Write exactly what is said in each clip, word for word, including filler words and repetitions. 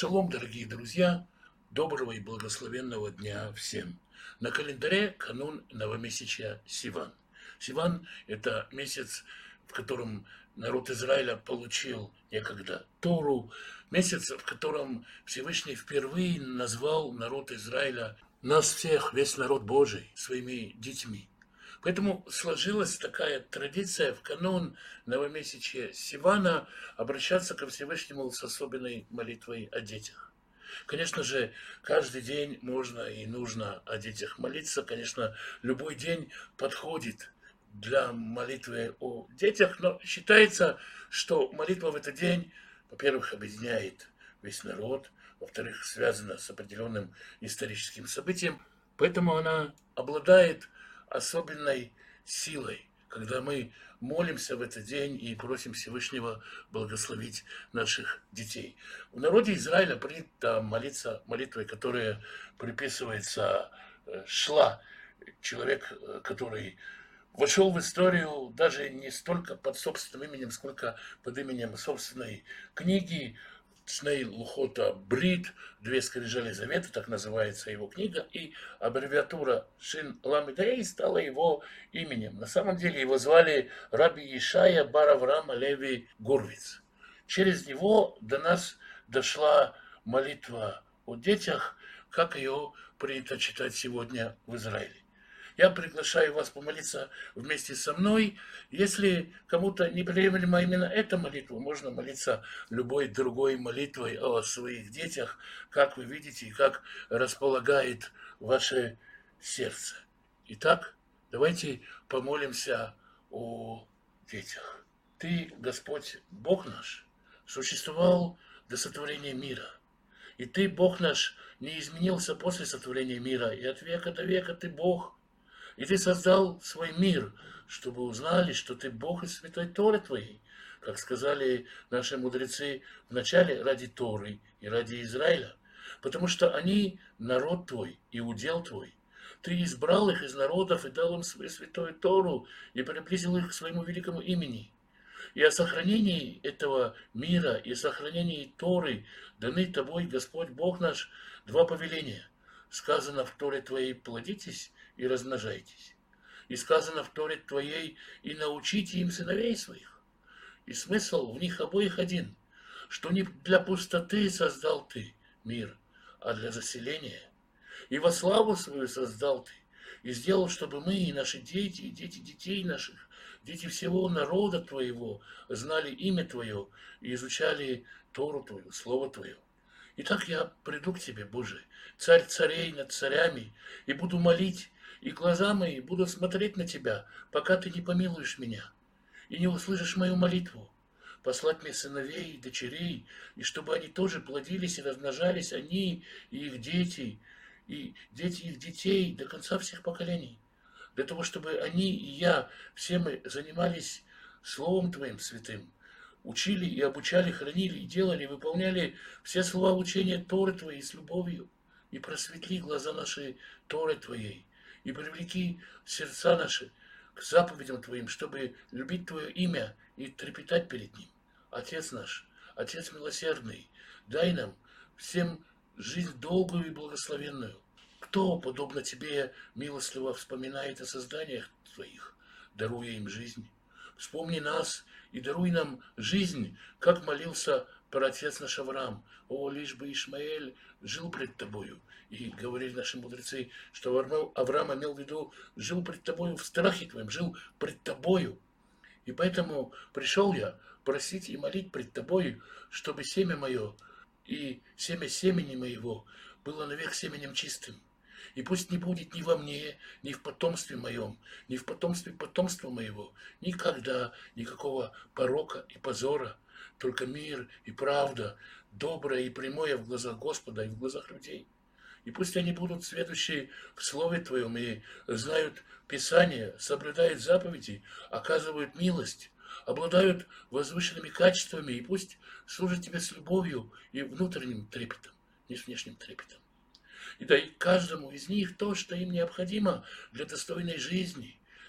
Шалом, дорогие друзья! Доброго и благословенного дня всем! На календаре канун новомесяча Сиван. Сиван– это месяц, в котором народ Израиля получил некогда Тору, месяц, в котором Всевышний впервые назвал народ Израиля, нас всех, весь народ Божий, своими детьми. Поэтому сложилась такая традиция в канун новомесячия Сивана обращаться ко Всевышнему с особенной молитвой о детях. Конечно же, каждый день можно и нужно о детях молиться. Конечно, любой день подходит для молитвы о детях, но считается, что молитва в этот день, во-первых, объединяет весь народ, во-вторых, связана с определенным историческим событием, поэтому она обладает особенной силой, когда мы молимся в этот день и просим Всевышнего благословить наших детей. В народе Израиля принято молиться молитвой, которая приписывается Шла, человек, который вошел в историю даже не столько под собственным именем, сколько под именем собственной книги, Шней Лухота Брит, две скрижали завета, так называется его книга, и аббревиатура Шин Ламедей стала его именем. На самом деле его звали Раби Ишая бар Авраам Леви Гурвиц. Через него до нас дошла молитва о детях, как ее принято читать сегодня в Израиле. Я приглашаю вас помолиться вместе со мной. Если кому-то неприемлема именно эта молитва, можно молиться любой другой молитвой о своих детях, как вы видите, и как располагает ваше сердце. Итак, давайте помолимся о детях. Ты, Господь, Бог наш, существовал до сотворения мира. И ты, Бог наш, не изменился после сотворения мира, и от века до века ты Бог. И ты создал свой мир, чтобы узнали, что ты Бог из святой Торы твоей, как сказали наши мудрецы вначале ради Торы и ради Израиля, потому что они народ твой и удел твой. Ты избрал их из народов и дал им свою святую Тору и приблизил их к своему великому имени. И о сохранении этого мира и о сохранении Торы даны тобой, Господь Бог наш, два повеления. Сказано в Торе твоей: плодитесь и размножайтесь. И сказано в Торе твоей: и научите им сыновей своих. И смысл в них обоих один, что не для пустоты создал ты мир, а для заселения. И во славу свою создал ты, и сделал, чтобы мы и наши дети, и дети детей наших, дети всего народа твоего знали имя твое и изучали Тору твою, Слово твое. Итак, я приду к тебе, Боже, царь царей над царями, и буду молить, и глаза мои будут смотреть на тебя, пока ты не помилуешь меня, и не услышишь мою молитву. Послать мне сыновей и дочерей, и чтобы они тоже плодились и размножались, они и их дети, и дети их детей до конца всех поколений, для того, чтобы они и я, все мы занимались Словом Твоим святым, учили и обучали, хранили и делали, и выполняли все слова учения Торы Твоей с любовью, и просветли глаза наши Торы Твоей, и привлеки сердца наши к заповедям Твоим, чтобы любить Твое имя и трепетать перед Ним. Отец наш, Отец милосердный, дай нам всем жизнь долгую и благословенную. Кто, подобно Тебе, милостливо вспоминает о созданиях Твоих, даруя им жизнь? Вспомни нас и даруй нам жизнь, как молился праотец наш Авраам. О, лишь бы Ишмаэль жил пред Тобою. И говорили наши мудрецы, что Авраам имел в виду, жил пред Тобою в страхе Твоем, жил пред Тобою. И поэтому пришел я просить и молить пред Тобою, чтобы семя мое и семя семени моего было навек семенем чистым. И пусть не будет ни во мне, ни в потомстве моем, ни в потомстве потомства моего, никогда никакого порока и позора, только мир и правда, доброе и прямое в глазах Господа и в глазах людей. И пусть они будут следующие в Слове Твоем и знают Писание, соблюдают заповеди, оказывают милость, обладают возвышенными качествами, и пусть служат Тебе с любовью и внутренним трепетом, не с внешним трепетом. И дай каждому из них то, что им необходимо для достойной жизни,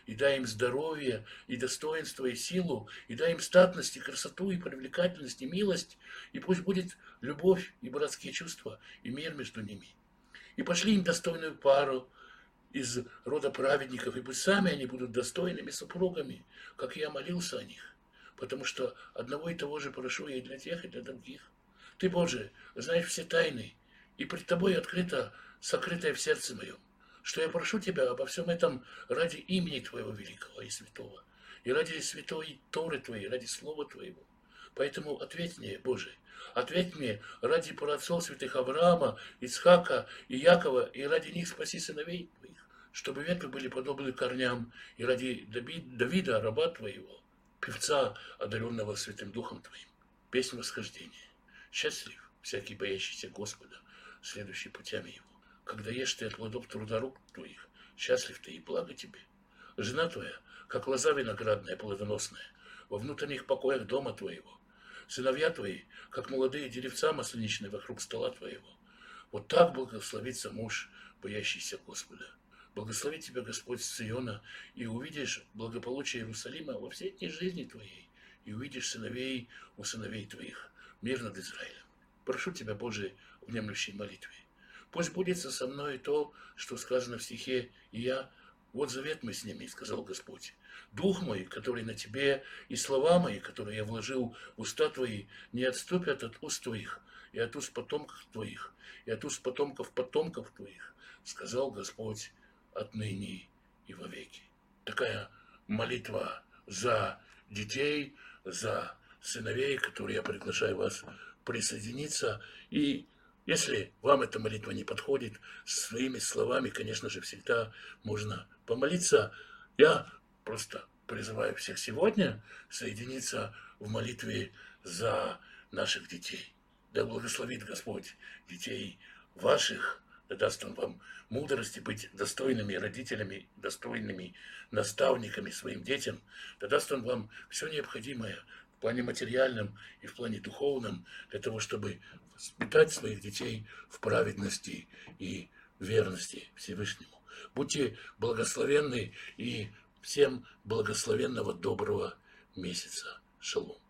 и дай им здоровье, и достоинство, и силу, и дай им статность, и красоту, и привлекательность, и милость, и пусть будет любовь и братские чувства, и мир между ними. И пошли им достойную пару из рода праведников, и пусть сами они будут достойными супругами, как я молился о них, потому что одного и того же прошу я и для тех, и для других. Ты, Боже, знаешь все тайны, и пред Тобой открыто, сокрытое в сердце моем, что я прошу Тебя обо всем этом ради имени Твоего великого и святого, и ради святой Торы Твоей, ради Слова Твоего. Поэтому ответь мне, Боже, ответь мне ради праотцов святых Авраама, Ицхака и Якова, и ради них спаси сыновей Твоих, чтобы ветви были подобны корням, и ради Давида, раба Твоего, певца, одаренного Святым Духом Твоим. Песнь восхождения. Счастлив всякий боящийся Господа, следующий путями Его. Когда ешь ты от плодов труда рук твоих, счастлив ты и благо тебе. Жена твоя, как лоза виноградная плодоносная, во внутренних покоях дома твоего. Сыновья твои, как молодые деревца масляничные вокруг стола твоего. Вот так благословится муж, боящийся Господа. Благослови тебя Господь с Сиона, и увидишь благополучие Иерусалима во всей дни жизни твоей, и увидишь сыновей у сыновей твоих, мир над Израилем. Прошу тебя, Боже, в внемлющей молитве. Пусть будется со мной то, что сказано в стихе, и я, вот завет мой с ними, сказал Господь. Дух мой, который на тебе, и слова мои, которые я вложил в уста твои, не отступят от уст твоих, и от уст потомков твоих, и от уст потомков потомков твоих, сказал Господь отныне и вовеки. Такая молитва за детей, за сыновей, которые я приглашаю вас присоединиться. И если вам эта молитва не подходит, своими словами, конечно же, всегда можно помолиться. Я просто призываю всех сегодня соединиться в молитве за наших детей. Да благословит Господь детей ваших, да даст Он вам мудрости быть достойными родителями, достойными наставниками своим детям, да даст Он вам все необходимое в плане материальном и в плане духовном для того, чтобы воспитать своих детей в праведности и верности Всевышнему. Будьте благословенны и всем благословенного доброго месяца. Шалом.